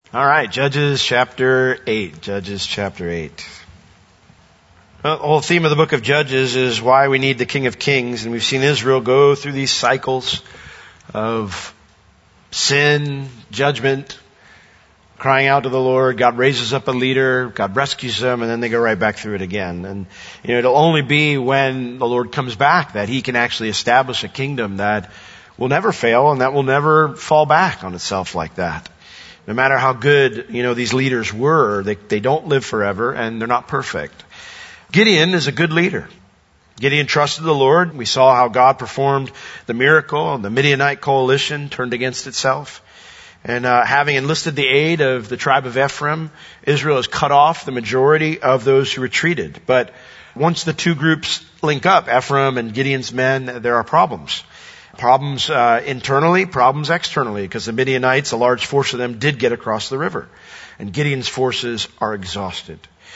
All right, Judges chapter 8. Judges chapter 8. Well, the whole theme of the book of Judges is why we need the King of Kings. And we've seen Israel go through these cycles of sin, judgment, crying out to the Lord. God raises up a leader. God rescues them. And then they go right back through it again. And, it'll only be when the Lord comes back that He can actually establish a kingdom that will never fail and that will never fall back on itself like that. No matter how good, these leaders were, they don't live forever and they're not perfect. Gideon is a good leader. Gideon trusted the Lord. We saw how God performed the miracle and the Midianite coalition turned against itself. And having enlisted the aid of the tribe of Ephraim, Israel has cut off the majority of those who retreated. But once the two groups link up, Ephraim and Gideon's men, there are problems. Problems internally, problems externally, because the Midianites, a large force of them, did get across the river. And Gideon's forces are exhausted.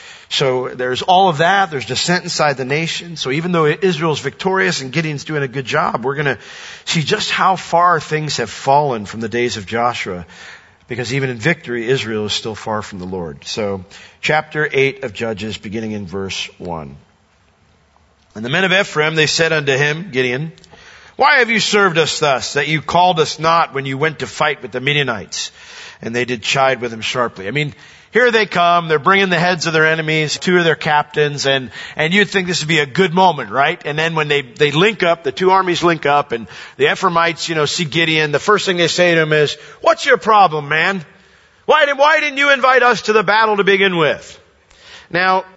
So there's all of that. There's dissent inside the nation. So even though Israel's victorious and Gideon's doing a good job, we're going to see just how far things have fallen from the days of Joshua. Because even in victory, Israel is still far from the Lord. So chapter 8 of Judges, beginning in verse 1. And the men of Ephraim, they said unto him, Gideon, why have you served us thus, that you called us not when you went to fight with the Midianites? And they did chide with him sharply. Here they come, they're bringing the heads of their enemies, two of their captains, and you'd think this would be a good moment, right? And then when they link up, the two armies link up, and the Ephraimites, see Gideon, the first thing they say to him is, what's your problem, man? Why didn't you invite us to the battle to begin with? Now,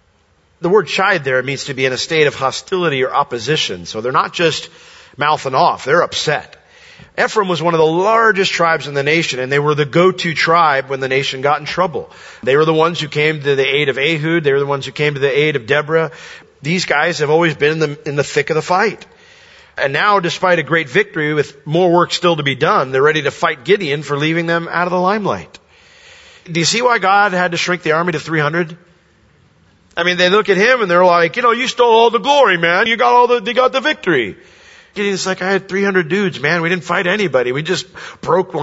the word chide there means to be in a state of hostility or opposition, so they're not just mouthing off, they're upset. Ephraim was one of the largest tribes in the nation, and they were the go-to tribe when the nation got in trouble. They were the ones who came to the aid of Ehud. They were the ones who came to the aid of Deborah. These guys have always been in the thick of the fight. And now, despite a great victory with more work still to be done, they're ready to fight Gideon for leaving them out of the limelight. Do you see why God had to shrink the army to 300? They look at him and they're like, you stole all the glory, man. You got the victory. Gideon's like, I had 300 dudes, man. We didn't fight anybody. We just broke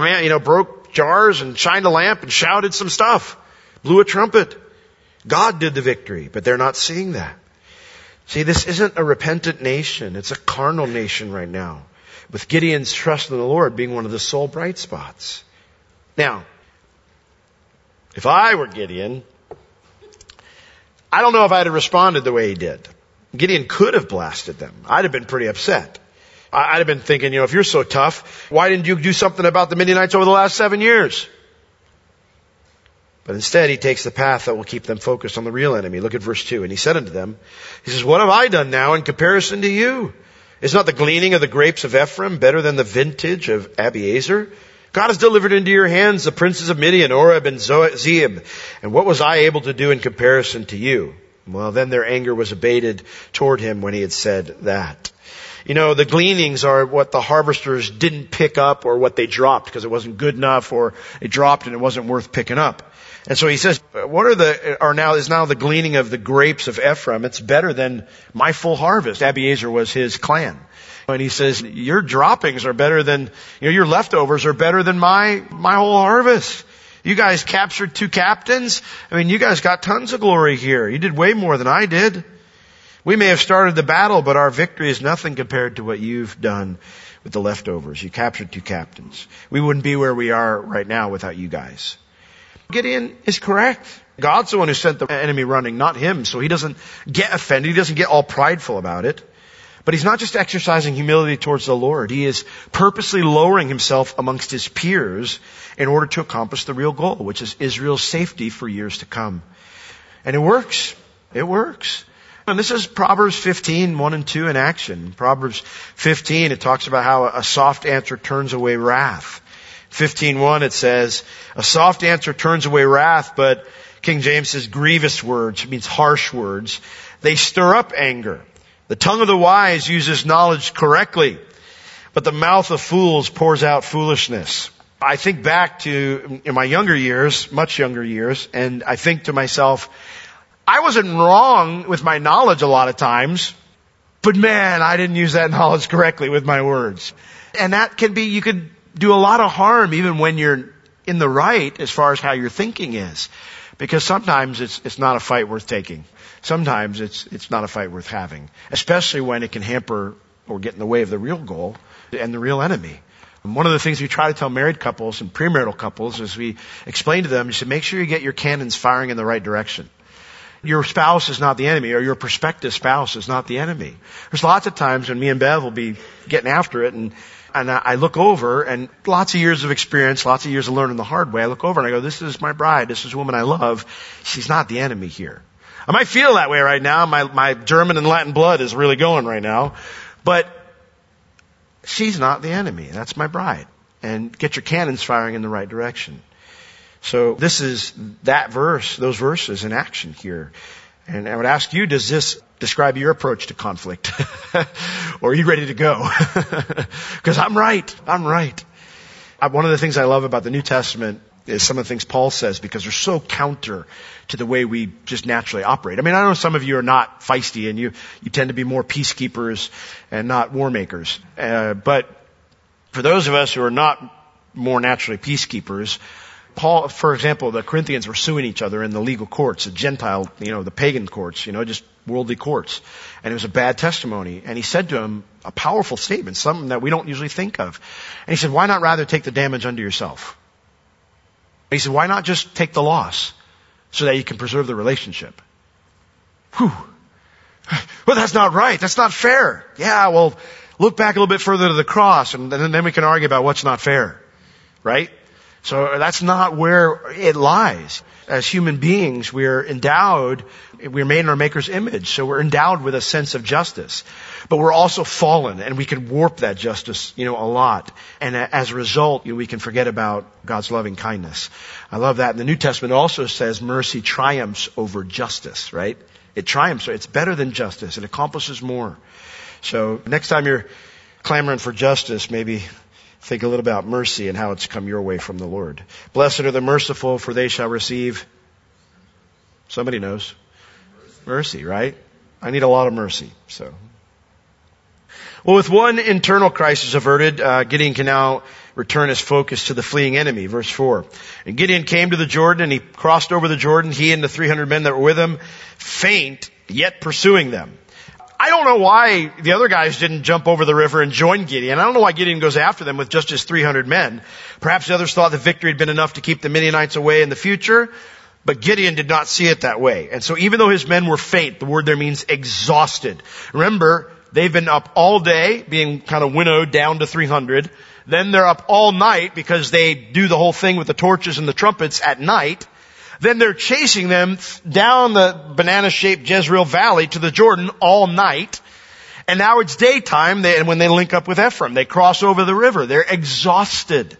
jars and shined a lamp and shouted some stuff. Blew a trumpet. God did the victory, but they're not seeing that. See, this isn't a repentant nation. It's a carnal nation right now, with Gideon's trust in the Lord being one of the sole bright spots. Now, if I were Gideon, I don't know if I'd have responded the way he did. Gideon could have blasted them. I'd have been pretty upset. I'd have been thinking, if you're so tough, why didn't you do something about the Midianites over the last 7 years? But instead, he takes the path that will keep them focused on the real enemy. Look at verse 2. And he said unto them, he says, what have I done now in comparison to you? Is not the gleaning of the grapes of Ephraim better than the vintage of Abiezer? God has delivered into your hands the princes of Midian, Oreb and Zeeb. And what was I able to do in comparison to you? Well, then their anger was abated toward him when he had said that. The gleanings are what the harvesters didn't pick up or what they dropped because it wasn't good enough, or it dropped and it wasn't worth picking up. And so he says, is now the gleaning of the grapes of Ephraim. It's better than my full harvest. Abiezer was his clan. And he says, your droppings are better than, your leftovers are better than my whole harvest. You guys captured 2 captains. You guys got tons of glory here. You did way more than I did. We may have started the battle, but our victory is nothing compared to what you've done with the leftovers. You captured 2 captains. We wouldn't be where we are right now without you guys. Gideon is correct. God's the one who sent the enemy running, not him. So he doesn't get offended. He doesn't get all prideful about it. But he's not just exercising humility towards the Lord. He is purposely lowering himself amongst his peers in order to accomplish the real goal, which is Israel's safety for years to come. And it works. It works. And this is Proverbs 15, 1 and 2 in action. Proverbs 15, it talks about how a soft answer turns away wrath. 15:1, it says, a soft answer turns away wrath, but King James says grievous words, it means harsh words. They stir up anger. The tongue of the wise uses knowledge correctly, but the mouth of fools pours out foolishness. I think back to in my younger years, much younger years, and I think to myself, I wasn't wrong with my knowledge a lot of times, but man, I didn't use that knowledge correctly with my words. And that can be, you could do a lot of harm even when you're in the right as far as how your thinking is. Because sometimes it's not a fight worth taking. Sometimes it's not a fight worth having. Especially when it can hamper or get in the way of the real goal and the real enemy. And one of the things we try to tell married couples and premarital couples is we explain to them, you should make sure you get your cannons firing in the right direction. Your spouse is not the enemy, or your prospective spouse is not the enemy. There's lots of times when me and Bev will be getting after it, and I look over, and lots of years of experience, lots of years of learning the hard way, I look over and I go, this is my bride, this is a woman I love. She's not the enemy here. I might feel that way right now. My German and Latin blood is really going right now. But she's not the enemy. That's my bride. And get your cannons firing in the right direction. So this is that verse, those verses in action here. And I would ask you, does this describe your approach to conflict? Or are you ready to go? Because I'm right. One of the things I love about the New Testament is some of the things Paul says, because they're so counter to the way we just naturally operate. I mean, I know some of you are not feisty and you tend to be more peacekeepers and not war makers. But for those of us who are not more naturally peacekeepers, Paul, for example, the Corinthians were suing each other in the legal courts, the Gentile, the pagan courts, just worldly courts. And it was a bad testimony. And he said to him a powerful statement, something that we don't usually think of. And he said, why not rather take the damage unto yourself? He said, why not just take the loss so that you can preserve the relationship? Whew. Well, that's not right. That's not fair. Yeah, well, look back a little bit further to the cross and then we can argue about what's not fair. Right? So that's not where it lies. As human beings, we're made in our Maker's image, so we're endowed with a sense of justice. But we're also fallen, and we can warp that justice, a lot. And as a result, we can forget about God's loving kindness. I love that. And the New Testament also says mercy triumphs over justice, right? It triumphs. It's better than justice. It accomplishes more. So next time you're clamoring for justice, maybe think a little about mercy and how it's come your way from the Lord. Blessed are the merciful, for they shall receive, somebody knows, mercy, right? I need a lot of mercy. So, well, with one internal crisis averted, Gideon can now return his focus to the fleeing enemy. Verse 4. And Gideon came to the Jordan, and he crossed over the Jordan, he and the 300 men that were with him, faint, yet pursuing them. I don't know why the other guys didn't jump over the river and join Gideon. I don't know why Gideon goes after them with just his 300 men. Perhaps the others thought the victory had been enough to keep the Midianites away in the future, but Gideon did not see it that way. And so even though his men were faint, the word there means exhausted. Remember, they've been up all day, being kind of winnowed down to 300. Then they're up all night because they do the whole thing with the torches and the trumpets at night. Then they're chasing them down the banana-shaped Jezreel Valley to the Jordan all night. And now it's daytime, and when they link up with Ephraim, they cross over the river. They're exhausted.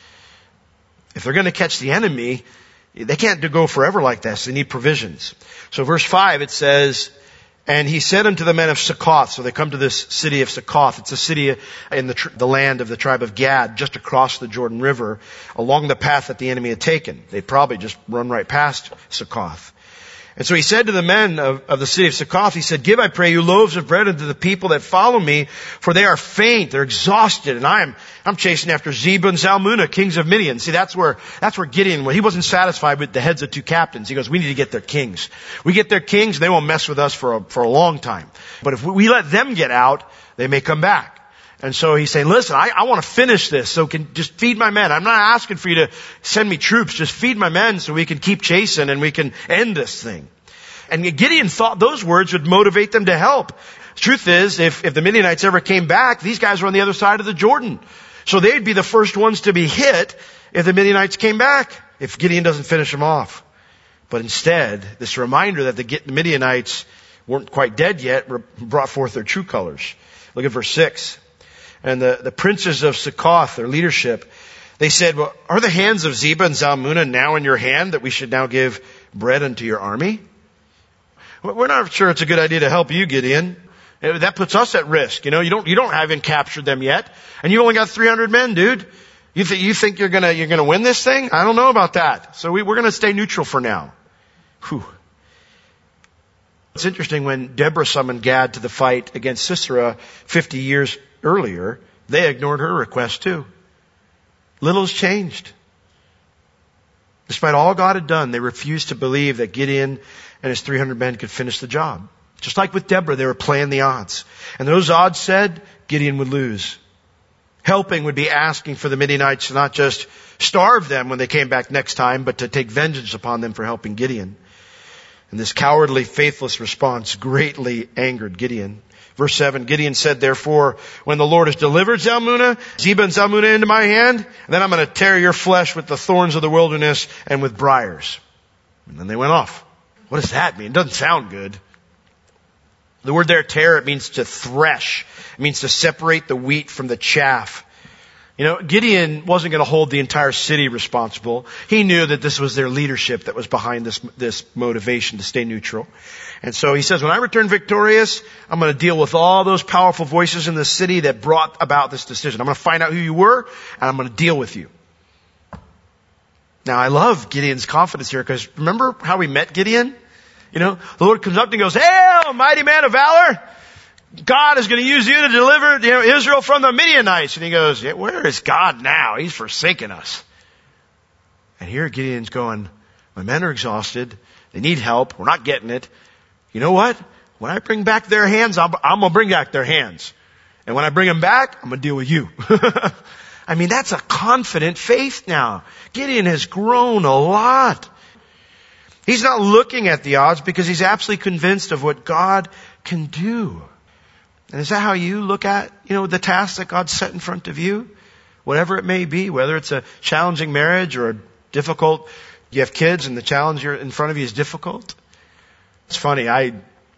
If they're going to catch the enemy, they can't go forever like this. They need provisions. So verse 5, it says, and he said unto the men of Succoth, so they come to this city of Succoth. It's a city in the land of the tribe of Gad, just across the Jordan River, along the path that the enemy had taken. They'd probably just run right past Succoth. And so he said to the men of the city of Succoth, he said, give, I pray you, loaves of bread unto the people that follow me, for they are faint, they're exhausted, and I'm chasing after Zebah and Zalmunna, kings of Midian. See, that's where Gideon, he wasn't satisfied with the heads of two captains. He goes, we need to get their kings. We get their kings, they won't mess with us for a long time. But if we let them get out, they may come back. And so he's saying, listen, I want to finish this, so can just feed my men. I'm not asking for you to send me troops, just feed my men so we can keep chasing and we can end this thing. And Gideon thought those words would motivate them to help. The truth is, if the Midianites ever came back, these guys were on the other side of the Jordan. So they'd be the first ones to be hit if the Midianites came back, if Gideon doesn't finish them off. But instead, this reminder that the Midianites weren't quite dead yet brought forth their true colors. Look at verse 6. And the princes of Succoth, their leadership, they said, well, are the hands of Zebah and Zalmunna now in your hand that we should now give bread unto your army? We're not sure it's a good idea to help you, Gideon. That puts us at risk. You haven't captured them yet. And you only got 300 men, dude. You think you're gonna win this thing? I don't know about that. So we're gonna stay neutral for now. Whew. It's interesting when Deborah summoned Gad to the fight against Sisera 50 years earlier, they ignored her request too. Little's changed. Despite all God had done, they refused to believe that Gideon and his 300 men could finish the job. Just like with Deborah, they were playing the odds. And those odds said Gideon would lose. Helping would be asking for the Midianites to not just starve them when they came back next time, but to take vengeance upon them for helping Gideon. And this cowardly, faithless response greatly angered Gideon. Verse 7, Gideon said, therefore, when the Lord has delivered Zalmunna, Zebah and Zalmunna into my hand, then I'm going to tear your flesh with the thorns of the wilderness and with briars. And then they went off. What does that mean? It doesn't sound good. The word there, tear, it means to thresh. It means to separate the wheat from the chaff. You know, Gideon wasn't going to hold the entire city responsible. He knew that this was their leadership that was behind this motivation to stay neutral. And so he says, when I return victorious, I'm going to deal with all those powerful voices in the city that brought about this decision. I'm going to find out who you were, and I'm going to deal with you. Now, I love Gideon's confidence here, because remember how we met Gideon? You know, the Lord comes up and goes, hail, mighty man of valor! God is going to use you to deliver, Israel from the Midianites. And he goes, yeah, where is God now? He's forsaken us. And here Gideon's going, my men are exhausted. They need help. We're not getting it. You know what? When I bring back their hands, I'm going to bring back their hands. And when I bring them back, I'm going to deal with you. I mean, that's a confident faith now. Gideon has grown a lot. He's not looking at the odds because he's absolutely convinced of what God can do. And is that how you look at, the task that God set in front of you? Whatever it may be, whether it's a challenging marriage or a difficult, you have kids and the challenge in front of you is difficult. It's funny, I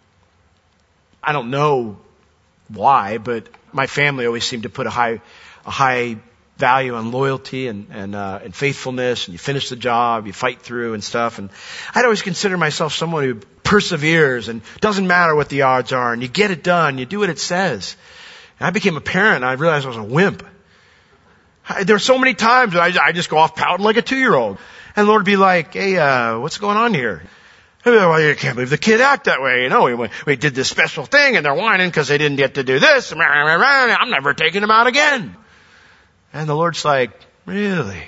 don't know why, but my family always seemed to put a high value on loyalty and faithfulness, and you finish the job, you fight through and stuff. And I'd always consider myself someone who perseveres and doesn't matter what the odds are, and you get it done, you do what it says. And I became a parent, and I realized I was a wimp. There were so many times that I just go off pouting like a 2-year-old. And the Lord would be like, hey, what's going on here? Well, you can't believe the kid act that way. We did this special thing, and they're whining because they didn't get to do this. I'm never taking them out again. And the Lord's like, really?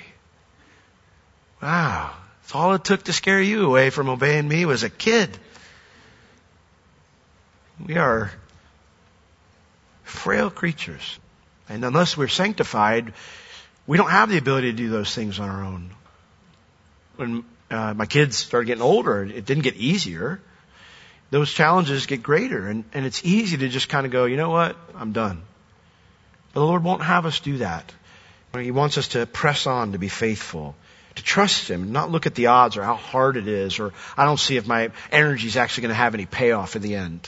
Wow. That's all it took to scare you away from obeying me was a kid. We are frail creatures. And unless we're sanctified, we don't have the ability to do those things on our own. When my kids started getting older, it didn't get easier. Those challenges get greater. And it's easy to just kind of go, you know what? I'm done. But the Lord won't have us do that. He wants us to press on, to be faithful, to trust Him, not look at the odds or how hard it is, or I don't see if my energy is actually going to have any payoff in the end.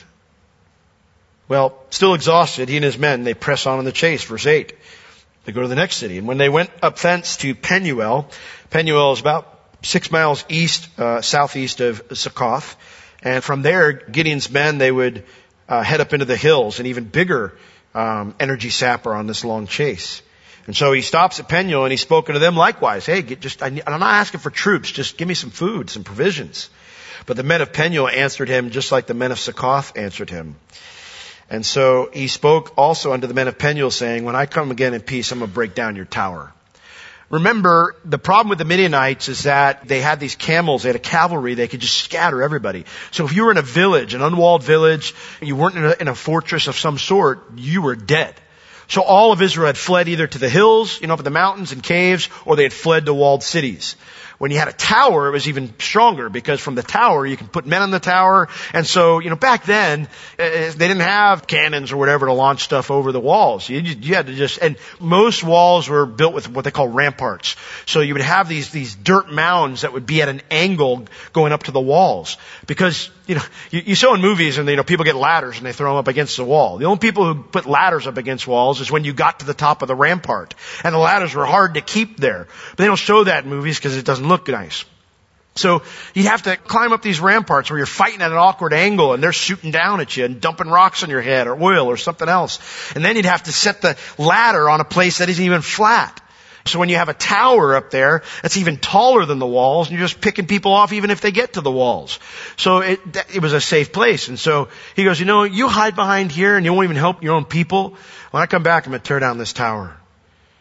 Well, still exhausted, he and his men, they press on in the chase. Verse 8. They go to the next city. And when they went up thence to Penuel, Penuel is about 6 miles southeast of Succoth. And from there, Gideon's men, they would head up into the hills, an even bigger energy sapper on this long chase. And so he stops at Penuel and he's spoken to them likewise. Hey, I'm not asking for troops. Just give me some food, some provisions. But the men of Penuel answered him just like the men of Succoth answered him. And so he spoke also unto the men of Penuel saying, when I come again in peace, I'm going to break down your tower. Remember, the problem with the Midianites is that they had these camels, they had a cavalry, they could just scatter everybody. So if you were in a village, an unwalled village, you weren't in a fortress of some sort, you were dead. So all of Israel had fled either to the hills, up in the mountains and caves, or they had fled to walled cities. When you had a tower, it was even stronger because from the tower, you can put men on the tower. And so, back then, they didn't have cannons or whatever to launch stuff over the walls. You had to and most walls were built with what they call ramparts. So you would have these dirt mounds that would be at an angle going up to the walls. Because, you saw in movies and, people get ladders and they throw them up against the wall. The only people who put ladders up against walls is when you got to the top of the rampart. And the ladders were hard to keep there. But they don't show that in movies because it doesn't look nice. So you have to climb up these ramparts where you're fighting at an awkward angle and they're shooting down at you and dumping rocks on your head or oil or something else. And then you'd have to set the ladder on a place that isn't even flat. So when you have a tower up there that's even taller than the walls, and you're just picking people off even if they get to the walls. So it was a safe place. And so he goes, you hide behind here and you won't even help your own people. When I come back, I'm going to tear down this tower.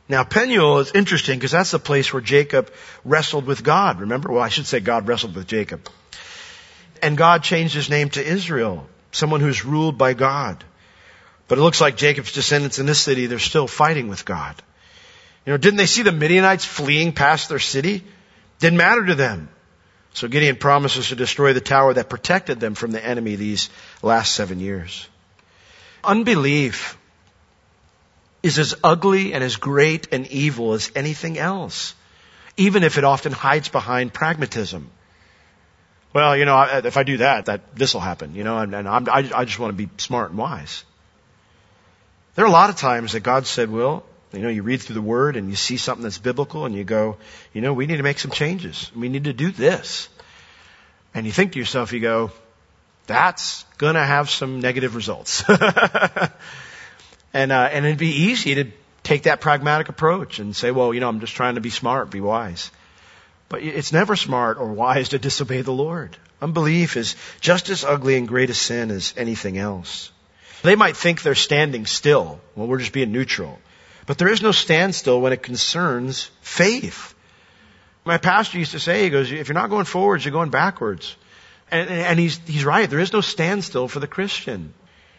Now, Peniel is interesting because that's the place where Jacob wrestled with God. Remember? Well, I should say God wrestled with Jacob. And God changed his name to Israel, someone who's ruled by God. But it looks like Jacob's descendants in this city, they're still fighting with God. Didn't they see the Midianites fleeing past their city? Didn't matter to them. So Gideon promises to destroy the tower that protected them from the enemy these last 7 years. Unbelief is as ugly and as great and evil as anything else, even if it often hides behind pragmatism. Well, if I do that this will happen, and I just want to be smart and wise. There are a lot of times that God said, well, you read through the Word and you see something that's biblical and you go, we need to make some changes. We need to do this. And you think to yourself, you go, that's gonna have some negative results. And it'd be easy to take that pragmatic approach and say, well, I'm just trying to be smart, be wise. But it's never smart or wise to disobey the Lord. Unbelief is just as ugly and great a sin as anything else. They might think they're standing still. Well, we're just being neutral. But there is no standstill when it concerns faith. My pastor used to say, he goes, if you're not going forwards, you're going backwards. And he's right. There is no standstill for the Christian.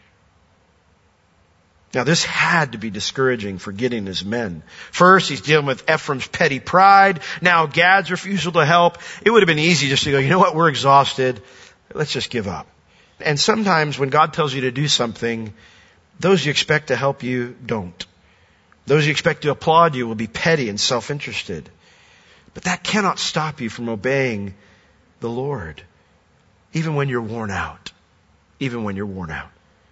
Now, this had to be discouraging for Gideon and his men. First, he's dealing with Ephraim's petty pride. Now, Gad's refusal to help. It would have been easy just to go, you know what, we're exhausted. Let's just give up. And sometimes when God tells you to do something, those you expect to help you don't. Those you expect to applaud you will be petty and self-interested. But that cannot stop you from obeying the Lord, even when you're worn out. Even when you're worn out.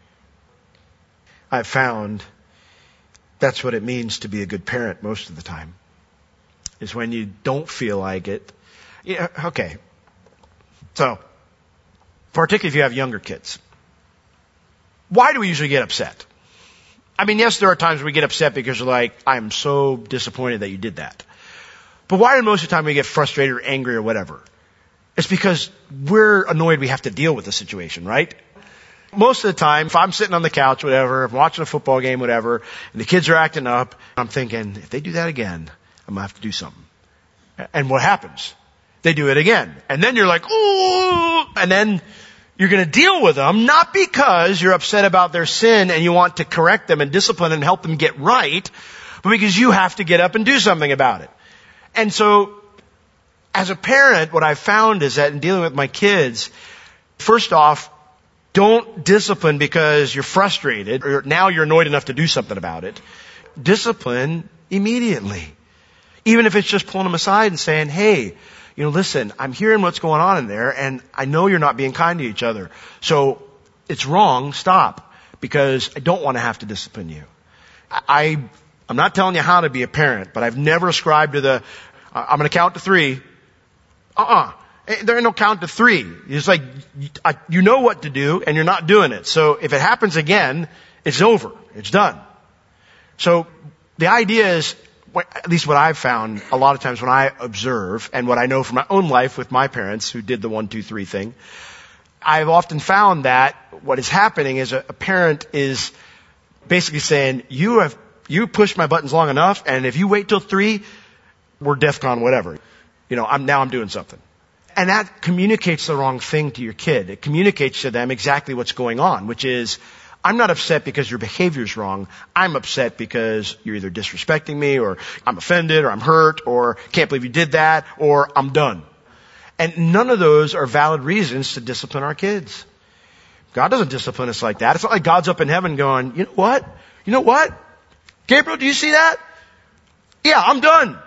I've found that's what it means to be a good parent most of the time. Is when you don't feel like it. Yeah, okay. So, particularly if you have younger kids. Why do we usually get upset? Yes, there are times we get upset because we're like, I'm so disappointed that you did that. But why do most of the time we get frustrated or angry or whatever? It's because we're annoyed we have to deal with the situation, right? Most of the time, if I'm sitting on the couch, whatever, I'm watching a football game, whatever, and the kids are acting up, I'm thinking, if they do that again, I'm going to have to do something. And what happens? They do it again. And then you're like, ooh, and then you're going to deal with them, not because you're upset about their sin and you want to correct them and discipline and help them get right, but because you have to get up and do something about it. And so, as a parent, what I've found is that in dealing with my kids, first off, don't discipline because you're frustrated or now you're annoyed enough to do something about it. Discipline immediately. Even if it's just pulling them aside and saying, hey, listen, I'm hearing what's going on in there and I know you're not being kind to each other. So it's wrong, stop, because I don't want to have to discipline you. I'm not telling you how to be a parent, but I've never ascribed to I'm going to count to 3. There ain't no count to 3. It's like, you know what to do and you're not doing it. So if it happens again, it's over. It's done. So the idea is, at least what I've found a lot of times when I observe and what I know from my own life with my parents who did the 1, 2, 3 thing, I've often found that what is happening is a parent is basically saying, you pushed my buttons long enough and if you wait till 3, we're DEFCON whatever. I'm doing something. And that communicates the wrong thing to your kid. It communicates to them exactly what's going on, which is, I'm not upset because your behavior is wrong. I'm upset because you're either disrespecting me or I'm offended or I'm hurt or can't believe you did that or I'm done. And none of those are valid reasons to discipline our kids. God doesn't discipline us like that. It's not like God's up in heaven going, you know what? Gabriel, do you see that? Yeah, I'm done.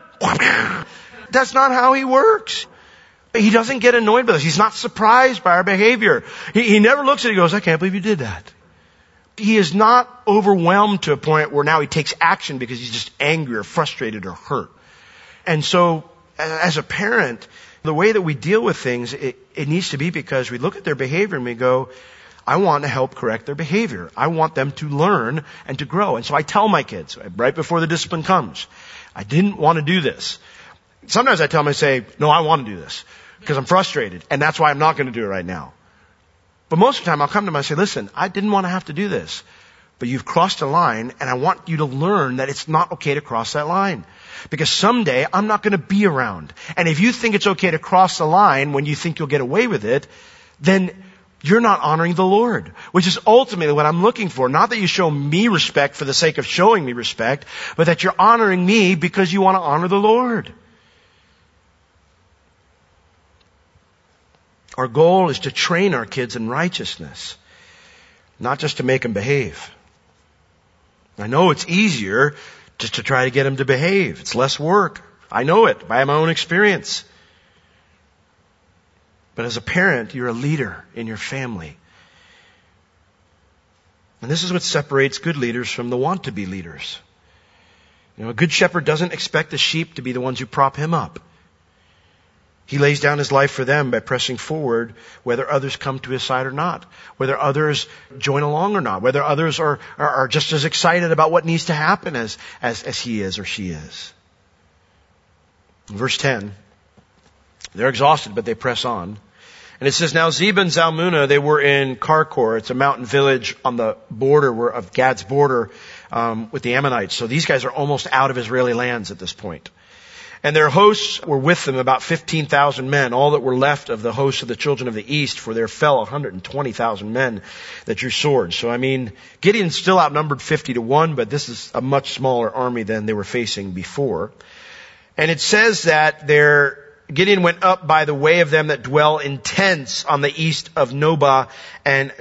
That's not how he works. He doesn't get annoyed with us. He's not surprised by our behavior. He never looks at it and goes, I can't believe you did that. He is not overwhelmed to a point where now he takes action because he's just angry or frustrated or hurt. And so, as a parent, the way that we deal with things, it needs to be because we look at their behavior and we go, I want to help correct their behavior. I want them to learn and to grow. And so I tell my kids, right before the discipline comes, I didn't want to do this. Sometimes I tell them, I say, no, I want to do this because I'm frustrated and that's why I'm not going to do it right now. But most of the time I'll come to them and say, listen, I didn't want to have to do this, But you've crossed a line, and I want you to learn that it's not okay to cross that line. Because someday I'm not going to be around. And if you think it's okay to cross the line when you think you'll get away with it, then you're not honoring the Lord. Which is ultimately what I'm looking for. Not that you show me respect for the sake of showing me respect, but that you're honoring me because you want to honor the Lord. Our goal is to train our kids in righteousness, not just to make them behave. I know it's easier just to try to get them to behave. It's less work. I know it by my own experience. But as a parent, you're a leader in your family. And this is what separates good leaders from the want-to-be leaders. You know, a good shepherd doesn't expect the sheep to be the ones who prop him up. He lays down his life for them by pressing forward, whether others come to his side or not, whether others join along or not, whether others are just as excited about what needs to happen as he is or she is. In verse 10, they're exhausted, but they press on. And it says, now Zebah and Zalmunna, they were in Karkor. It's a mountain village on the border of Gad's border with the Ammonites. So these guys are almost out of Israeli lands at this point. And their hosts were with them, about 15,000 men, all that were left of the hosts of the children of the east, for there fell 120,000 men that drew swords. So, Gideon's still outnumbered 50-1, but this is a much smaller army than they were facing before. And it says that Gideon went up by the way of them that dwell in tents on the east of Nobah and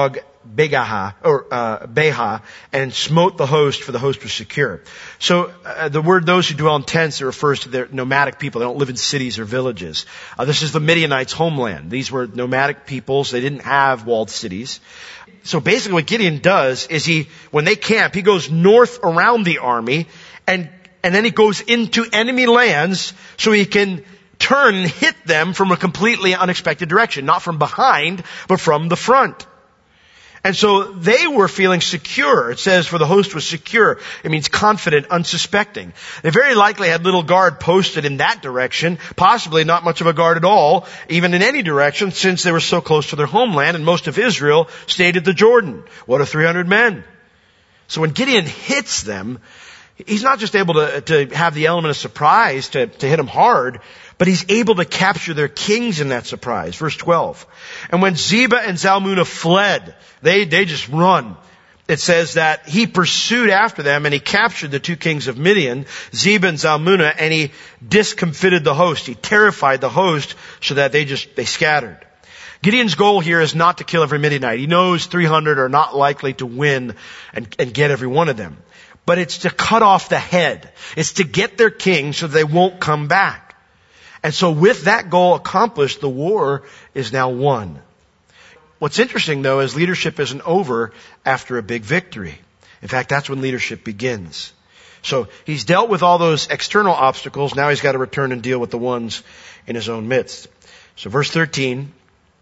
Beha, and smote the host, for the host was secure. So the word those who dwell in tents, it refers to their nomadic people. They don't live in cities or villages. This is the Midianites' homeland. These were nomadic peoples. They didn't have walled cities. So basically what Gideon does is when they camp, he goes north around the army and then he goes into enemy lands so he can turn and hit them from a completely unexpected direction. Not from behind, but from the front. And so they were feeling secure. It says, for the host was secure. It means confident, unsuspecting. They very likely had little guard posted in that direction, possibly not much of a guard at all, even in any direction, since they were so close to their homeland, and most of Israel stayed at the Jordan. What are 300 men? So when Gideon hits them, he's not just able to have the element of surprise to hit them hard, but he's able to capture their kings in that surprise. Verse 12. And when Zebah and Zalmunna fled, they just run. It says that he pursued after them and he captured the two kings of Midian, Zebah and Zalmunna, and he discomfited the host. He terrified the host so that they scattered. Gideon's goal here is not to kill every Midianite. He knows 300 are not likely to win and get every one of them. But it's to cut off the head. It's to get their king so they won't come back. And so with that goal accomplished, the war is now won. What's interesting, though, is leadership isn't over after a big victory. In fact, that's when leadership begins. So he's dealt with all those external obstacles. Now he's got to return and deal with the ones in his own midst. So verse 13.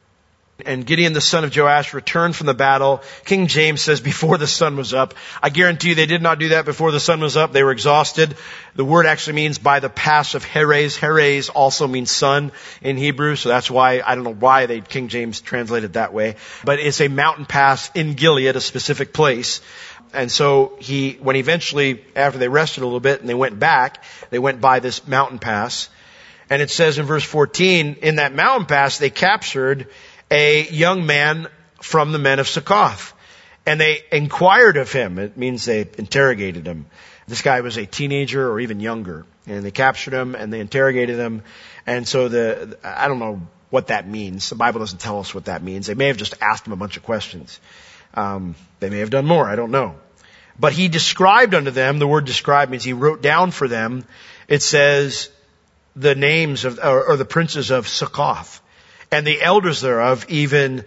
And Gideon the son of Joash returned from the battle. King James says before the sun was up. I guarantee you they did not do that before the sun was up. They were exhausted. The word actually means by the pass of Heres. Heres also means sun in Hebrew. So that's why, I don't know why King James translated that way. But it's a mountain pass in Gilead, a specific place. And so when eventually, after they rested a little bit and they went back, they went by this mountain pass. And it says in verse 14, in that mountain pass they captured a young man from the men of Succoth. And they inquired of him. It means they interrogated him. This guy was a teenager or even younger. And they captured him and they interrogated him. And so I don't know what that means. The Bible doesn't tell us what that means. They may have just asked him a bunch of questions. They may have done more. I don't know. But he described unto them, the word describe means he wrote down for them. It says the names or the princes of Succoth. And the elders thereof, even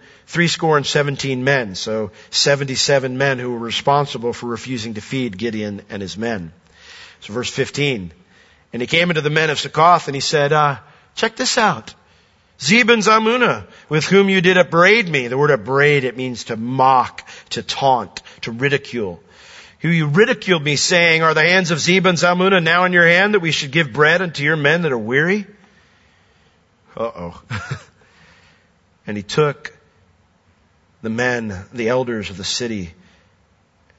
17 men. So 77 men who were responsible for refusing to feed Gideon and his men. So verse 15. And he came into the men of Succoth and he said, check this out. Zebah and Zalmunna, with whom you did upbraid me. The word upbraid, it means to mock, to taunt, to ridicule. Who you ridiculed me, saying, are the hands of Zebah and Zalmunna now in your hand, that we should give bread unto your men that are weary? Uh-oh. And he took the men, the elders of the city,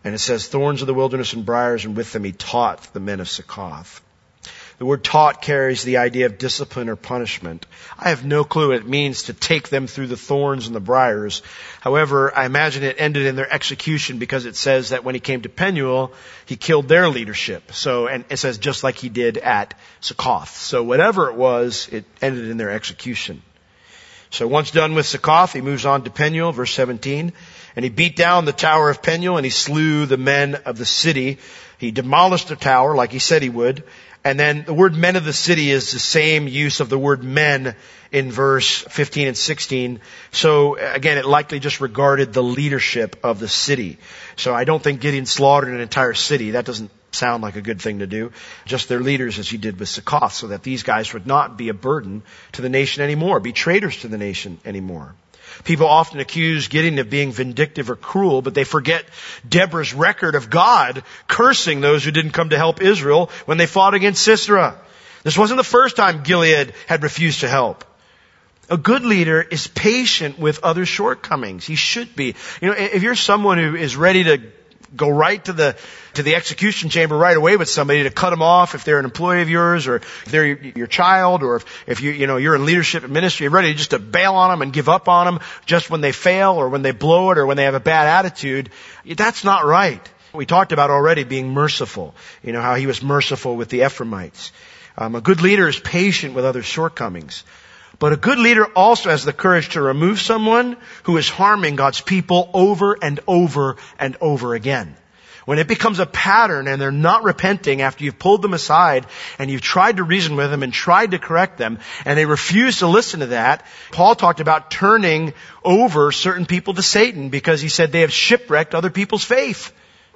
And it says, thorns of the wilderness and briars, and with them he taught the men of Succoth. The word taught carries the idea of discipline or punishment. I have no clue what it means to take them through the thorns and the briars. However, I imagine it ended in their execution because it says that when he came to Penuel, he killed their leadership. And it says just like he did at Succoth. So whatever it was, it ended in their execution. So once done with Succoth, he moves on to Penuel, verse 17. And he beat down the tower of Penuel and he slew the men of the city. He demolished the tower like he said he would. And then the word men of the city is the same use of the word men in verse 15 and 16. So again, it likely just regarded the leadership of the city. So I don't think Gideon slaughtered an entire city. That doesn't sound like a good thing to do. Just their leaders as he did with Succoth, so that these guys would not be a burden to the nation anymore, be traitors to the nation anymore. People often accuse Gideon of being vindictive or cruel, but they forget Deborah's record of God cursing those who didn't come to help Israel when they fought against Sisera. This wasn't the first time Gilead had refused to help. A good leader is patient with other shortcomings. He should be. If you're someone who is ready to go right to the execution chamber right away with somebody to cut them off if they're an employee of yours, or if they're your child, or if you're in leadership and ministry, you're ready just to bail on them and give up on them just when they fail or when they blow it or when they have a bad attitude. That's not right. We talked about already being merciful. How he was merciful with the Ephraimites. A good leader is patient with other shortcomings. But a good leader also has the courage to remove someone who is harming God's people over and over and over again. When it becomes a pattern and they're not repenting after you've pulled them aside and you've tried to reason with them and tried to correct them and they refuse to listen to that, Paul talked about turning over certain people to Satan because he said they have shipwrecked other people's faith.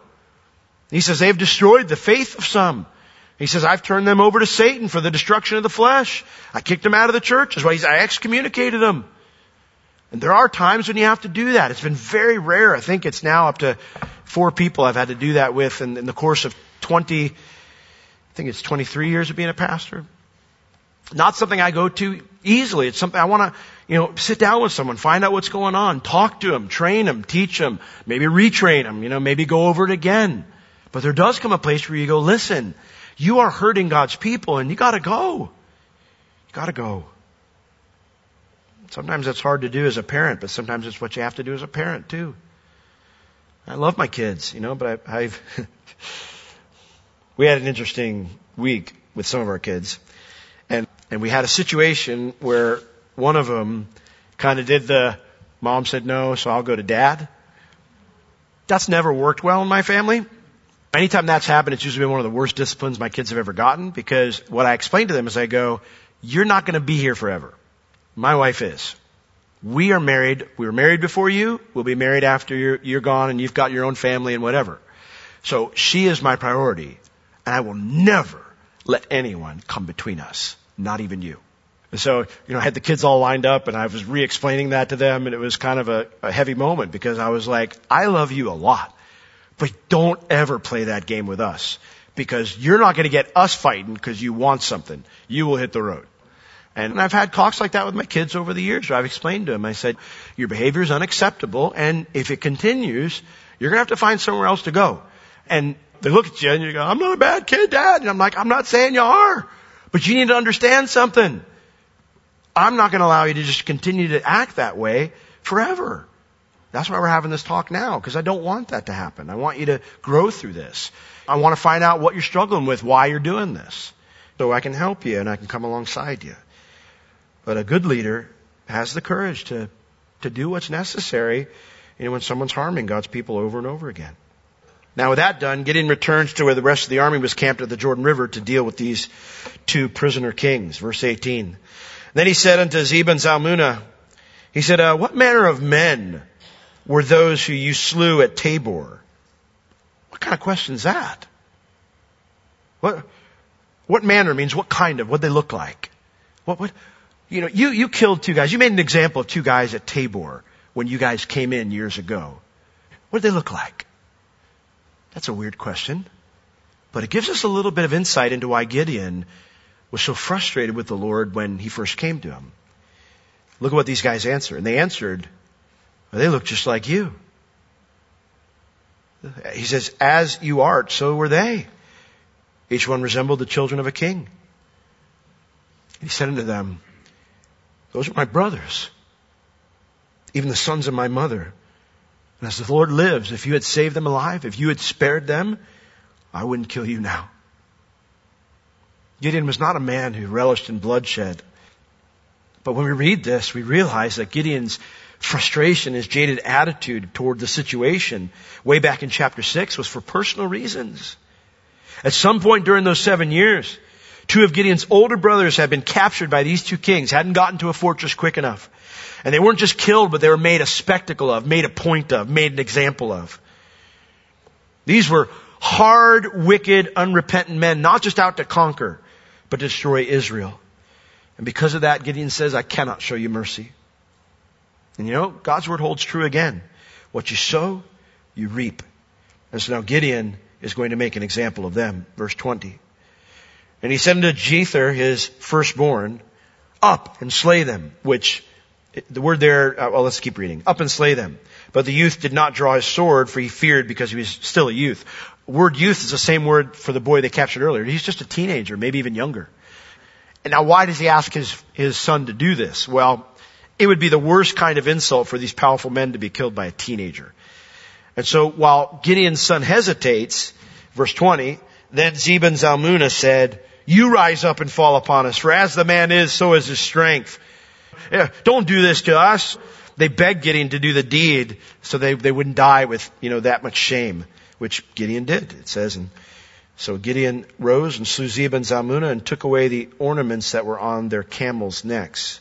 He says they have destroyed the faith of some. He says, I've turned them over to Satan for the destruction of the flesh. I kicked them out of the church. That's why I excommunicated them. And there are times when you have to do that. It's been very rare. I think it's now up to 4 people I've had to do that with in the course of 23 years of being a pastor. Not something I go to easily. It's something I want to, sit down with someone, find out what's going on, talk to them, train them, teach them, maybe retrain them, maybe go over it again. But there does come a place where you go, listen, you are hurting God's people and you gotta go. You gotta go. Sometimes that's hard to do as a parent, but sometimes it's what you have to do as a parent too. I love my kids, but we had an interesting week with some of our kids. And we had a situation where one of them kind of did the, mom said no, so I'll go to dad. That's never worked well in my family. Anytime that's happened, it's usually been one of the worst disciplines my kids have ever gotten, because what I explain to them is I go, you're not going to be here forever. My wife is. We are married. We were married before you. We'll be married after you're gone and you've got your own family and whatever. So she is my priority, and I will never let anyone come between us. Not even you. And so, I had the kids all lined up and I was re-explaining that to them, and it was kind of a heavy moment because I was like, I love you a lot. But don't ever play that game with us, because you're not going to get us fighting because you want something. You will hit the road. And I've had talks like that with my kids over the years where I've explained to them, I said, your behavior is unacceptable, and if it continues, you're going to have to find somewhere else to go. And they look at you and you go, I'm not a bad kid, Dad. And I'm like, I'm not saying you are, but you need to understand something. I'm not going to allow you to just continue to act that way forever. That's why we're having this talk now, because I don't want that to happen. I want you to grow through this. I want to find out what you're struggling with, why you're doing this, so I can help you and I can come alongside you. But a good leader has the courage to do what's necessary, when someone's harming God's people over and over again. Now with that done, Gideon returns to where the rest of the army was camped at the Jordan River to deal with these 2 prisoner kings. Verse 18. Then he said unto Zebah and Zalmunna, he said, what manner of men were those who you slew at Tabor? What kind of question is that? What manner means what kind of? What'd they look like? You killed 2 guys. You made an example of 2 guys at Tabor when you guys came in years ago. What did they look like? That's a weird question. But it gives us a little bit of insight into why Gideon was so frustrated with the Lord when he first came to him. Look at what these guys answered. And they answered, well, they look just like you. He says, as you art, so were they. Each one resembled the children of a king. He said unto them, those are my brothers, even the sons of my mother. And as the Lord lives, if you had saved them alive, if you had spared them, I wouldn't kill you now. Gideon was not a man who relished in bloodshed. But when we read this, we realize that Gideon's frustration, his jaded attitude toward the situation way back in chapter 6 was for personal reasons. At some point during those 7 years, 2 of Gideon's older brothers had been captured by these 2 kings, hadn't gotten to a fortress quick enough. And they weren't just killed, but they were made a spectacle of, made a point of, made an example of. These were hard, wicked, unrepentant men, not just out to conquer, but to destroy Israel. And because of that, Gideon says, I cannot show you mercy. And you know, God's word holds true again. What you sow, you reap. And so now Gideon is going to make an example of them. Verse 20. And he said unto Jether, his firstborn, up and slay them, which, the word there, well, let's keep reading. Up and slay them. But the youth did not draw his sword, for he feared because he was still a youth. Word youth is the same word for the boy they captured earlier. He's just a teenager, maybe even younger. And now why does he ask his son to do this? Well, it would be the worst kind of insult for these powerful men to be killed by a teenager. And so while Gideon's son hesitates, verse 20, then Zebah and Zalmunna said, you rise up and fall upon us, for as the man is, so is his strength. Yeah, don't do this to us. They begged Gideon to do the deed so they wouldn't die with, that much shame, which Gideon did, it says. And so Gideon rose and slew Zebah and Zalmunna and took away the ornaments that were on their camels' necks.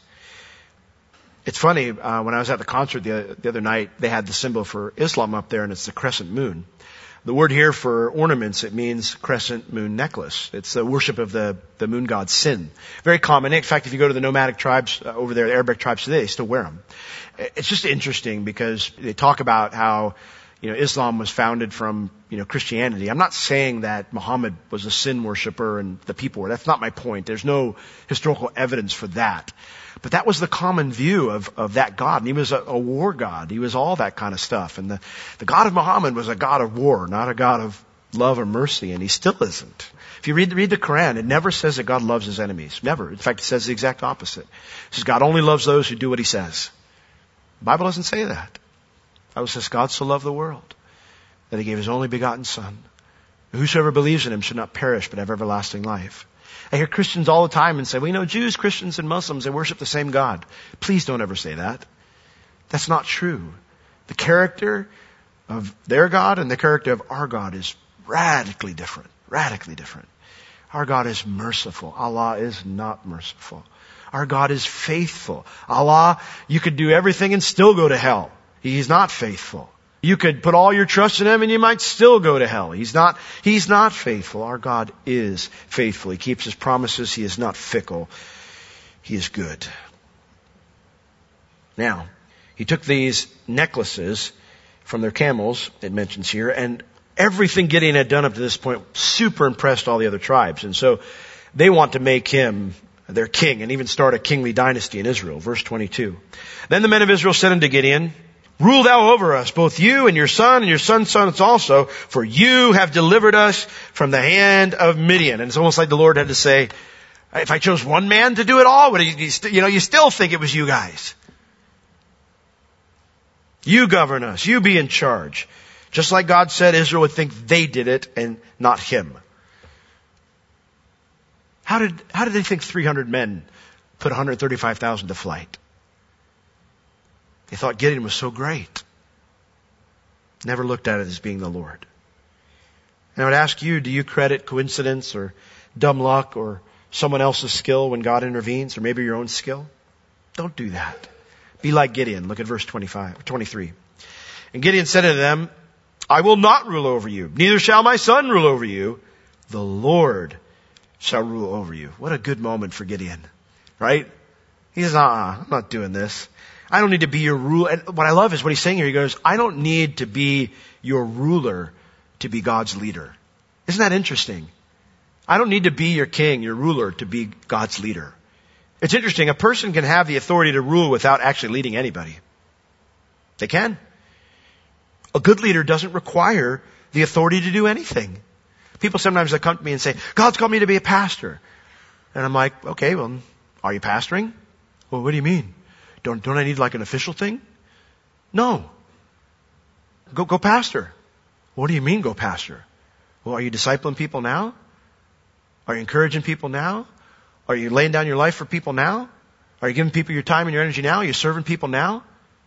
It's funny, when I was at the concert the other night, they had the symbol for Islam up there, and it's the crescent moon. The word here for ornaments, it means crescent moon necklace. It's the worship of the moon god Sin. Very common. In fact, if you go to the nomadic tribes over there, the Arabic tribes today, they still wear them. It's just interesting because they talk about how, Islam was founded from, Christianity. I'm not saying that Muhammad was a sin worshiper and the people were. That's not my point. There's no historical evidence for that. But that was the common view of that God. And he was a war god. He was all that kind of stuff. And the God of Muhammad was a God of war, not a God of love or mercy. And he still isn't. If you read the Quran, it never says that God loves his enemies. Never. In fact, it says the exact opposite. It says God only loves those who do what he says. The Bible doesn't say that. The Bible says God so loved the world that he gave his only begotten Son. Whosoever believes in him should not perish but have everlasting life. I hear Christians all the time and say, Jews, Christians, and Muslims, they worship the same God. Please don't ever say that. That's not true. The character of their God and the character of our God is radically different. Radically different. Our God is merciful. Allah is not merciful. Our God is faithful. Allah, you could do everything and still go to hell. He's not faithful. You could put all your trust in him and you might still go to hell. He's not faithful. Our God is faithful. He keeps his promises. He is not fickle. He is good. Now, he took these necklaces from their camels, it mentions here, and everything Gideon had done up to this point super impressed all the other tribes. And so they want to make him their king and even start a kingly dynasty in Israel. Verse 22. Then the men of Israel said unto Gideon, rule thou over us, both you and your son's sons also, for you have delivered us from the hand of Midian. And it's almost like the Lord had to say, if I chose one man to do it all, you still think it was you guys. You govern us. You be in charge. Just like God said, Israel would think they did it and not him. How did they think 300 men put 135,000 to flight? They thought Gideon was so great. Never looked at it as being the Lord. And I would ask you, do you credit coincidence or dumb luck or someone else's skill when God intervenes, or maybe your own skill? Don't do that. Be like Gideon. Look at verse 23. And Gideon said unto them, I will not rule over you, neither shall my son rule over you. The Lord shall rule over you. What a good moment for Gideon, right? He says, I'm not doing this. I don't need to be your ruler. And what I love is what he's saying here. He goes, I don't need to be your ruler to be God's leader. Isn't that interesting? I don't need to be your king, your ruler, to be God's leader. It's interesting. A person can have the authority to rule without actually leading anybody. They can. A good leader doesn't require the authority to do anything. People sometimes come to me and say, God's called me to be a pastor. And I'm like, okay, well, are you pastoring? Well, what do you mean? Don't I need like an official thing? No. Go pastor. What do you mean go pastor? Well, are you discipling people now? Are you encouraging people now? Are you laying down your life for people now? Are you giving people your time and your energy now? Are you serving people now?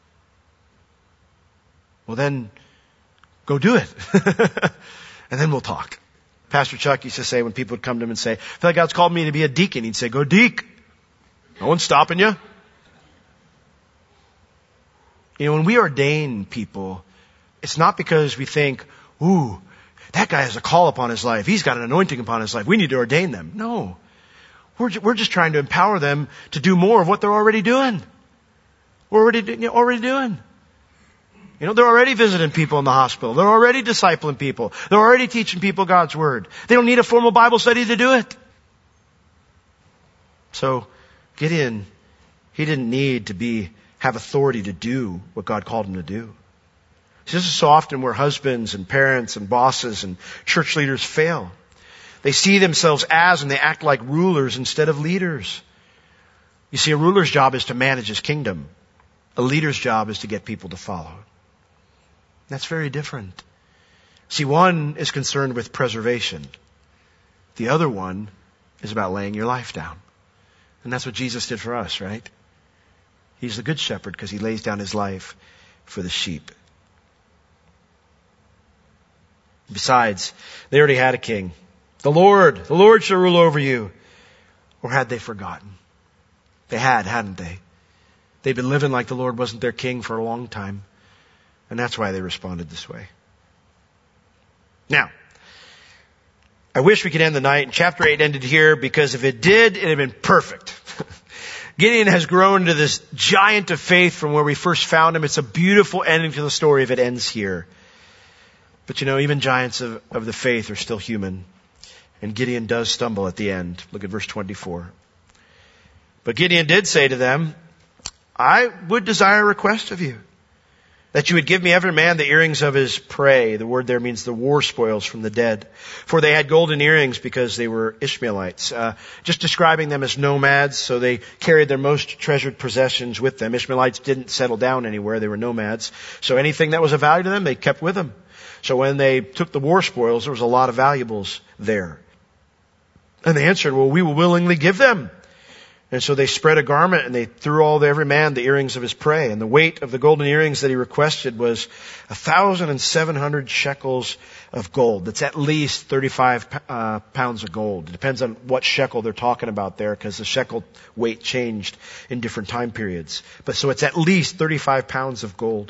Well, then go do it. And then we'll talk. Pastor Chuck used to say when people would come to him and say, I feel like God's called me to be a deacon. He'd say, go deacon. No one's stopping you. You know, when we ordain people, it's not because we think, ooh, that guy has a call upon his life. He's got an anointing upon his life. We need to ordain them. No. We're just trying to empower them to do more of what they're already doing. We're already doing. You know, they're already visiting people in the hospital. They're already discipling people. They're already teaching people God's Word. They don't need a formal Bible study to do it. So, Gideon, he didn't need to have authority to do what God called him to do. See, this is so often where husbands and parents and bosses and church leaders fail. They see themselves as and they act like rulers instead of leaders. You see, a ruler's job is to manage his kingdom. A leader's job is to get people to follow. That's very different. See, one is concerned with preservation. The other one is about laying your life down. And that's what Jesus did for us, right? He's the good shepherd because he lays down his life for the sheep. Besides, they already had a king. The Lord shall rule over you. Or had they forgotten? They had, hadn't they? They'd been living like the Lord wasn't their king for a long time. And that's why they responded this way. Now, I wish we could end the night. Chapter 8 ended here because if it did, it'd have been perfect. Gideon has grown to this giant of faith from where we first found him. It's a beautiful ending to the story if it ends here. But you know, even giants of the faith are still human. And Gideon does stumble at the end. Look at verse 24. But Gideon did say to them, I would desire a request of you, that you would give me every man the earrings of his prey. The word there means the war spoils from the dead. For they had golden earrings because they were Ishmaelites. Just describing them as nomads, so they carried their most treasured possessions with them. Ishmaelites didn't settle down anywhere. They were nomads. So anything that was of value to them, they kept with them. So when they took the war spoils, there was a lot of valuables there. And they answered, well, we will willingly give them. And so they spread a garment and they threw every man the earrings of his prey. And the weight of the golden earrings that he requested was 1,700 shekels of gold. That's at least 35 pounds of gold. It depends on what shekel they're talking about there, because the shekel weight changed in different time periods. But so it's at least 35 pounds of gold.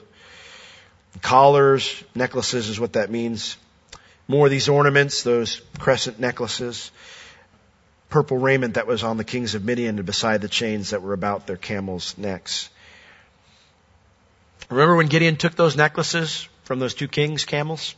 Collars, necklaces is what that means. More of these ornaments, those crescent necklaces. Purple raiment that was on the kings of Midian and beside the chains that were about their camels' necks. Remember when Gideon took those necklaces from those two kings' camels?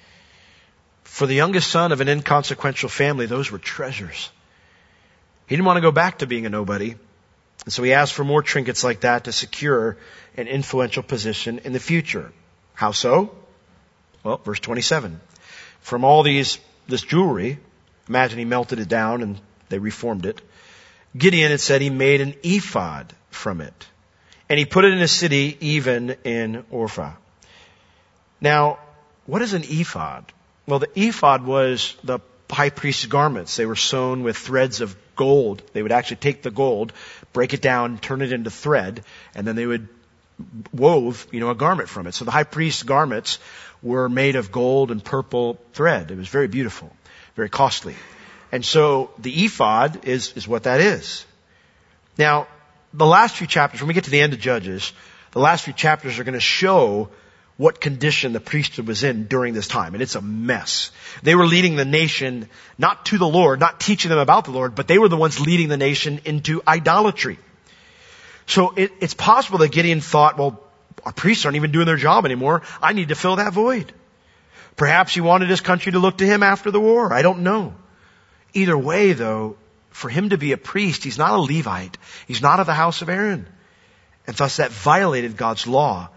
For the youngest son of an inconsequential family, those were treasures. He didn't want to go back to being a nobody. And so he asked for more trinkets like that to secure an influential position in the future. How so? Well, verse 27. From all this jewelry, imagine he melted it down and they reformed it. Gideon, it said, he made an ephod from it. And he put it in a city, even in Ophrah. Now, what is an ephod? Well, the ephod was the high priest's garments. They were sewn with threads of gold. They would actually take the gold, break it down, turn it into thread, and then they would wove, a garment from it. So the high priest's garments were made of gold and purple thread. It was very beautiful, very costly. And so the ephod is what that is. Now, the last few chapters, when we get to the end of Judges, the last few chapters are going to show what condition the priesthood was in during this time. And it's a mess. They were leading the nation not to the Lord, not teaching them about the Lord, but they were the ones leading the nation into idolatry. So it's possible that Gideon thought, well, our priests aren't even doing their job anymore. I need to fill that void. Perhaps he wanted his country to look to him after the war. I don't know. Either way, though, for him to be a priest, he's not a Levite. He's not of the house of Aaron. And thus that violated God's law.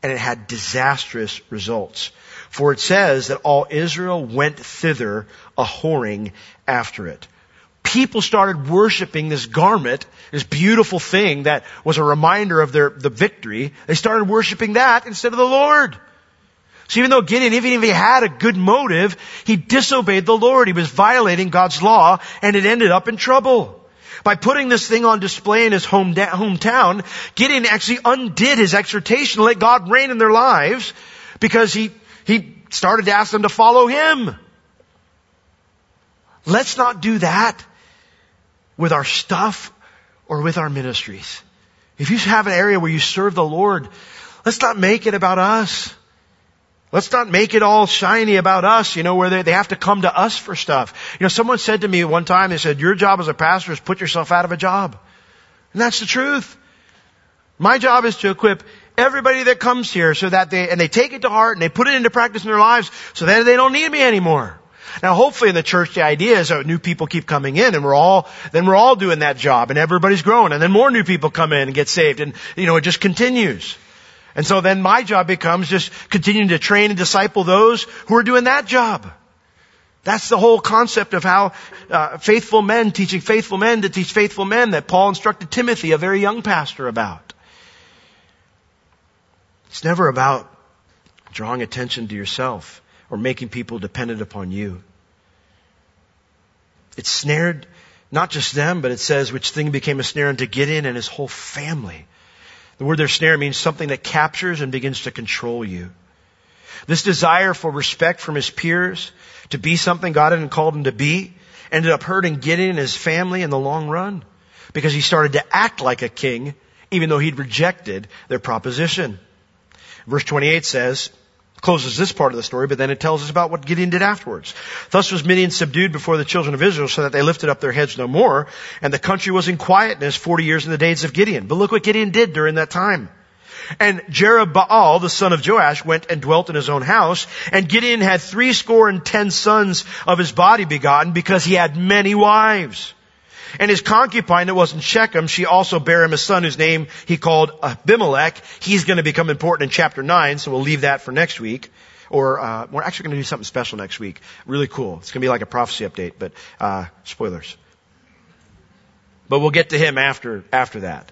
and it had disastrous results. For it says that all Israel went thither a-whoring after it. People started worshiping this garment, this beautiful thing that was a reminder of the victory. They started worshiping that instead of the Lord. So even though Gideon, even if he had a good motive, he disobeyed the Lord. He was violating God's law, and it ended up in trouble. By putting this thing on display in his hometown, Gideon actually undid his exhortation to let God reign in their lives, because he started to ask them to follow him. Let's not do that with our stuff or with our ministries. If you have an area where you serve the Lord, let's not make it about us. Let's not make it all shiny about us, where they have to come to us for stuff. Someone said to me one time, they said, your job as a pastor is put yourself out of a job. And that's the truth. My job is to equip everybody that comes here so that they take it to heart and they put it into practice in their lives so that they don't need me anymore. Now hopefully in the church the idea is that new people keep coming in and we're all doing that job and everybody's growing, and then more new people come in and get saved, and it just continues. And so then my job becomes just continuing to train and disciple those who are doing that job. That's the whole concept of how faithful men teaching faithful men to teach faithful men that Paul instructed Timothy, a very young pastor, about. It's never about drawing attention to yourself or making people dependent upon you. It snared not just them, but it says which thing became a snare unto Gideon and his whole family. The word there, snare, means something that captures and begins to control you. This desire for respect from his peers, to be something God hadn't called him to be, ended up hurting Gideon and his family in the long run, because he started to act like a king, even though he'd rejected their proposition. Verse 28 closes this part of the story, but then it tells us about what Gideon did afterwards. Thus was Midian subdued before the children of Israel, so that they lifted up their heads no more, and the country was in quietness 40 years in the days of Gideon. But look what Gideon did during that time. And Jerubbaal, the son of Joash, went and dwelt in his own house, and Gideon had 70 sons of his body begotten, because he had many wives. And his concubine that was in Shechem, she also bare him a son whose name he called Abimelech. He's going to become important in chapter 9, so we'll leave that for next week. Or we're actually going to do something special next week. Really cool. It's going to be like a prophecy update, but spoilers. But we'll get to him after that.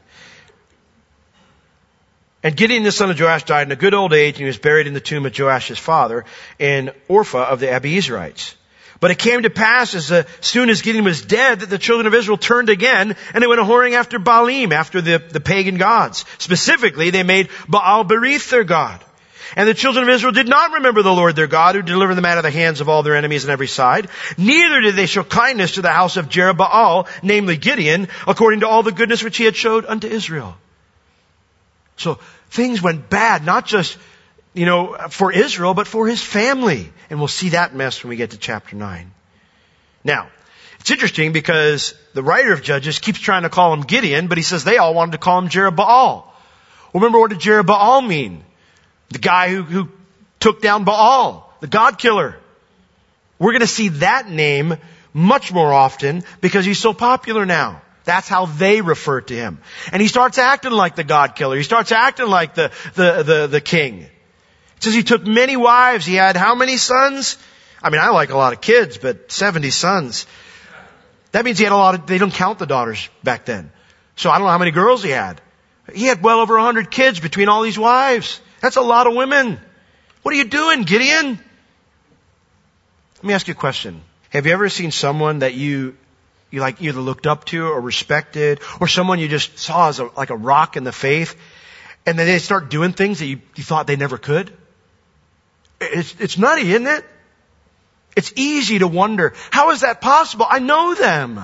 And Gideon the son of Joash died in a good old age, and he was buried in the tomb of Joash his father in Orpha of the Abiezrites. But it came to pass as soon as Gideon was dead that the children of Israel turned again, and they went a-whoring after Baalim, after the pagan gods. Specifically, they made Baal-berith their god. And the children of Israel did not remember the Lord their God, who delivered them out of the hands of all their enemies on every side. Neither did they show kindness to the house of Jerubbaal, namely Gideon, according to all the goodness which he had showed unto Israel. So things went bad, not just for Israel, but for his family. And we'll see that mess when we get to chapter 9. Now, it's interesting because the writer of Judges keeps trying to call him Gideon, but he says they all wanted to call him Jerubbaal. Well, remember, what did Jerubbaal mean? The guy who took down Baal, the God killer. We're going to see that name much more often because he's so popular now. That's how they refer to him. And he starts acting like the God killer. He starts acting like the king. It says he took many wives. He had how many sons? I like a lot of kids, but 70 sons. That means he had they don't count the daughters back then. So I don't know how many girls he had. He had well over 100 kids between all these wives. That's a lot of women. What are you doing, Gideon? Let me ask you a question. Have you ever seen someone that you either looked up to or respected, or someone you just saw as like a rock in the faith, and then they start doing things that you thought they never could? It's nutty, isn't it? It's easy to wonder, how is that possible? I know them.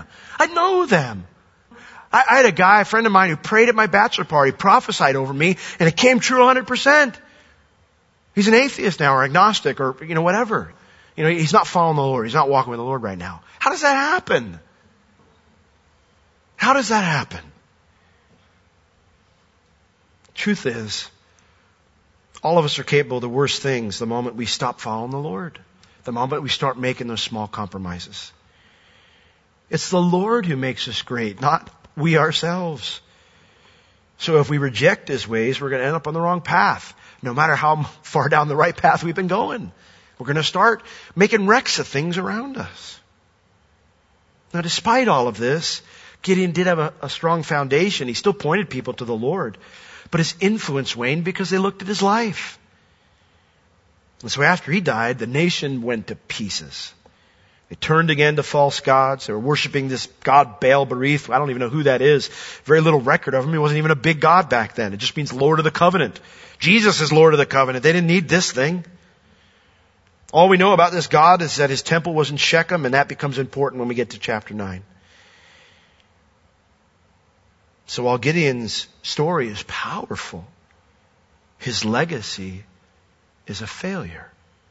I had a friend of mine, who prayed at my bachelor party, prophesied over me, and it came true 100%. He's an atheist now, or agnostic, or whatever. He's not following the Lord. He's not walking with the Lord right now. How does that happen? How does that happen? Truth is, all of us are capable of the worst things the moment we stop following the Lord. The moment we start making those small compromises. It's the Lord who makes us great, not we ourselves. So if we reject his ways, we're going to end up on the wrong path. no matter how far down the right path we've been going. We're going to start making wrecks of things around us. Now, despite all of this, Gideon did have a strong foundation. He still pointed people to the Lord. But his influence waned because they looked at his life. And so after he died, the nation went to pieces. They turned again to false gods. They were worshiping this god Baal-berith. I don't even know who that is. Very little record of him. He wasn't even a big god back then. It just means Lord of the Covenant. Jesus is Lord of the Covenant. They didn't need this thing. All we know about this God is that his temple was in Shechem, and that becomes important when we get to chapter 9. So while Gideon's story is powerful, his legacy is a failure.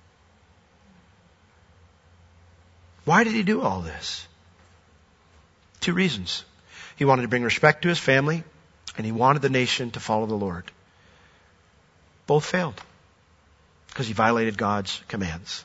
Why did he do all this? 2 reasons. He wanted to bring respect to his family, and he wanted the nation to follow the Lord. Both failed because he violated God's commands.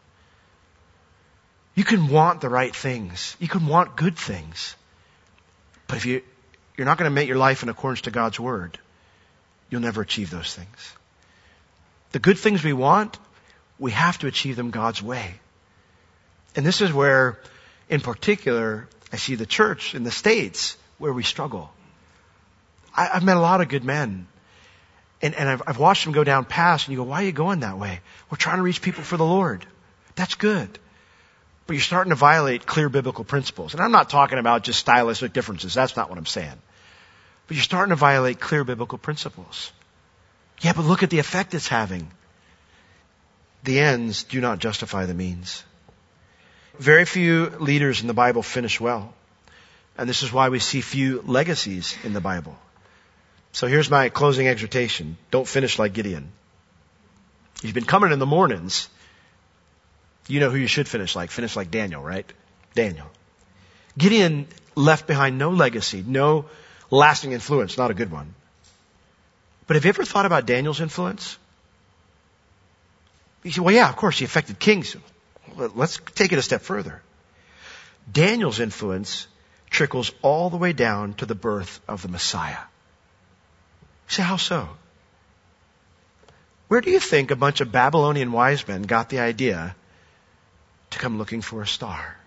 You can want the right things. You can want good things. But if you're not going to make your life in accordance to God's word, you'll never achieve those things. The good things we want, we have to achieve them God's way. And this is where, in particular, I see the church in the States where we struggle. I've met a lot of good men. And I've watched them go down paths, and you go, why are you going that way? We're trying to reach people for the Lord. That's good. But you're starting to violate clear biblical principles. And I'm not talking about just stylistic differences. That's not what I'm saying. But you're starting to violate clear biblical principles. Yeah, but look at the effect it's having. The ends do not justify the means. Very few leaders in the Bible finish well. And this is why we see few legacies in the Bible. So here's my closing exhortation. Don't finish like Gideon. You've been coming in the mornings. You know who you should finish like. Finish like Daniel, right? Daniel. Gideon left behind no legacy, no lasting influence. Not a good one. But have you ever thought about Daniel's influence? You say, well, yeah, of course, he affected kings. Well, let's take it a step further. Daniel's influence trickles all the way down to the birth of the Messiah. You say, how so? Where do you think a bunch of Babylonian wise men got the idea to come looking for a star?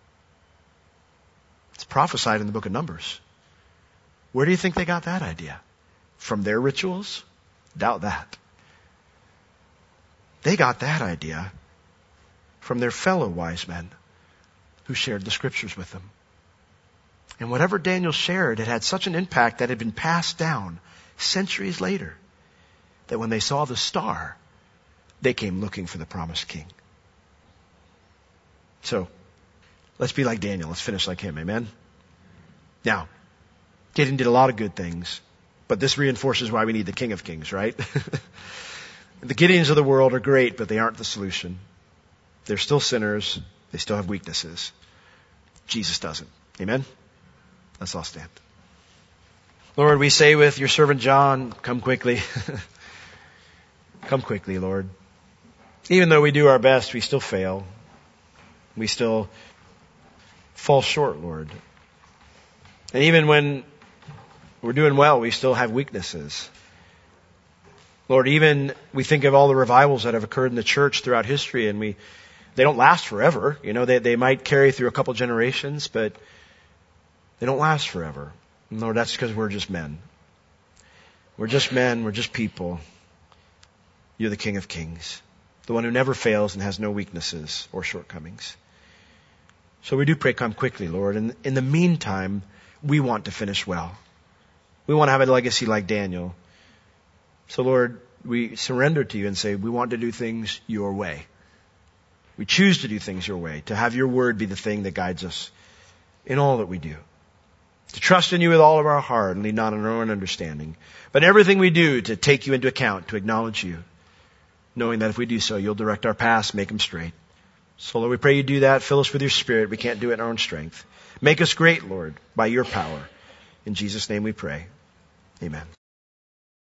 It's prophesied in the book of Numbers. Where do you think they got that idea? From their rituals? Doubt that. They got that idea from their fellow wise men who shared the scriptures with them. And whatever Daniel shared, it had such an impact that it had been passed down centuries later, that when they saw the star, they came looking for the promised king. So, let's be like Daniel. Let's finish like him. Amen? Now, Gideon did a lot of good things, but this reinforces why we need the King of Kings, right? The Gideons of the world are great, but they aren't the solution. They're still sinners. They still have weaknesses. Jesus doesn't. Amen? Let's all stand. Lord, we say with your servant John, come quickly. Come quickly, Lord. Even though we do our best, we still fail. We still fall short, Lord. And even when we're doing well, we still have weaknesses. Lord, even we think of all the revivals that have occurred in the church throughout history, and they don't last forever. You know, they might carry through a couple generations, but they don't last forever. And Lord, that's because we're just men. We're just men. We're just people. You're the King of Kings, the one who never fails and has no weaknesses or shortcomings. So we do pray, come quickly, Lord. And in the meantime, we want to finish well. We want to have a legacy like Daniel. So Lord, we surrender to you and say, we want to do things your way. We choose to do things your way, to have your word be the thing that guides us in all that we do. To trust in you with all of our heart and lean not on our own understanding. But in everything we do, to take you into account, to acknowledge you, knowing that if we do so, you'll direct our paths, make them straight. So Lord, we pray you do that. Fill us with your Spirit. We can't do it in our own strength. Make us great, Lord, by your power. In Jesus' name we pray. Amen.